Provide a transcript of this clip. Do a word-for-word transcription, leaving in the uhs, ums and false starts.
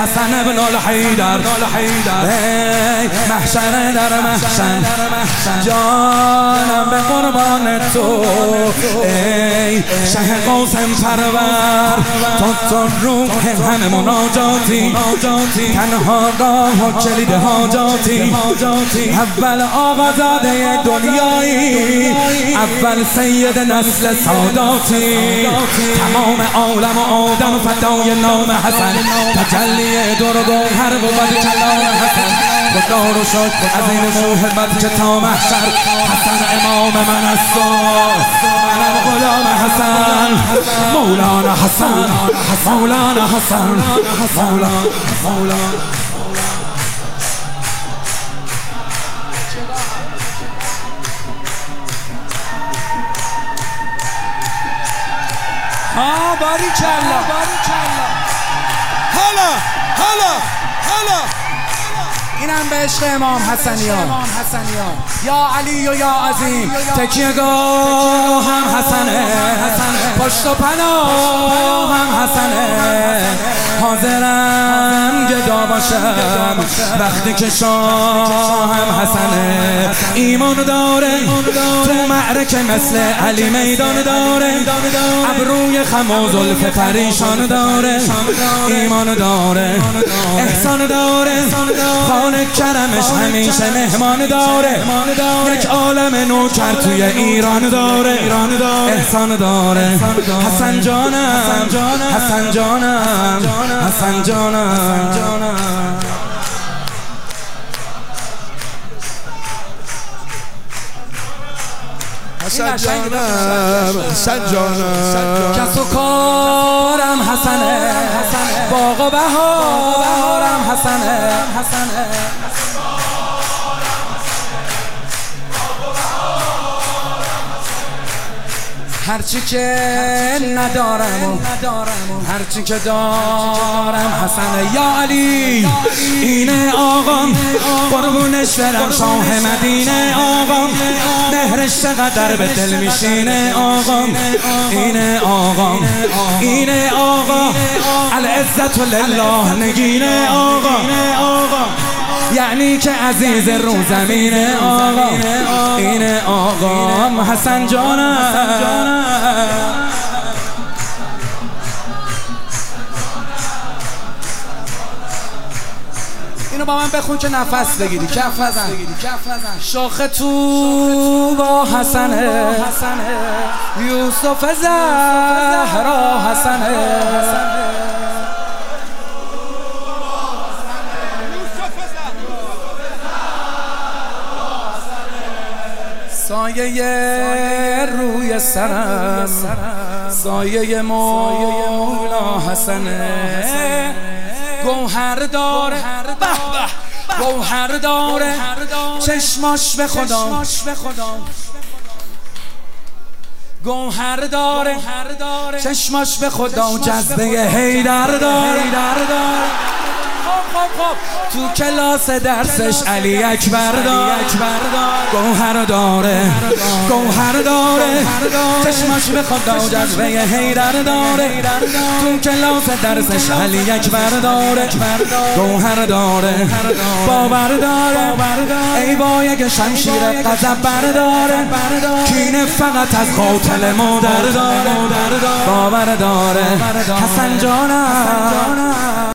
حسن ابن الحیدر ای محشر در محشر جانم به قربان تو ای شه قاسم پرور تو تو روح همه مناجاتی تنها راه و کلید حاجاتی اول آقازاده دنیایی اول سید نسل ساداتی تمام عالم و آدم فدای نام حسن تجلی دور و گوهر بود کلام حسن خدا رو شکر از این محبت که تا محشر حسن امام من است منم غلام حسن مولانا حسن مولانا حسن مولانا مولانا ها باریکلا حالا حالا حالا اینم به عشق امام حسنیان یا علی و یا عظیم تکیه گاه هم حسنه پشت و پناه هم حسنه حاضرم گدا باشم وقتی که شاه هم حسنه ایمان داره تو معرکه مثل علی میدان داره ابروی خم و زلف پریشان داره ایمان داره احسان داره خانه کرمش همیشه مهمان داره یک عالم نوکر توی ایران داره احسان داره حسن جانم حسن جانم حسن جانم حسن جانم حسن جانم کس و کارم حسنه باغ و بهارم حسنه هرچی که ندارم هرچی که دارم حسنه یا علی اینه آقام قربونش برم شاه مدینه آقام مهرش چقدر به دل میشینه آقام اینه آقام اینه آقا العزت لله نگینه آقا یعنی که عزیز رو زمینه آقا اینه آقا حسن جانم اینو با من بخون که نفس بگیری کف نزن شاخ تو با حسنه یوسف زهرا حسنه سایه روی سرم سایه مولا حسنه گوهر داره گوهر داره چشماش به خدا گوهر داره چشماش به خدا جذبه حیدر داره خب خب تو کلاس درسش علی اکبر داره گوهر داره گوهر داره چشماش به خدا جذبه حیدر داره تو کلاس درسش علی اکبر داره گوهر داره باور داره ای با یک شمشیر غضب برداره کینه فقط از قاتل مادر داره باور داره حسن جانم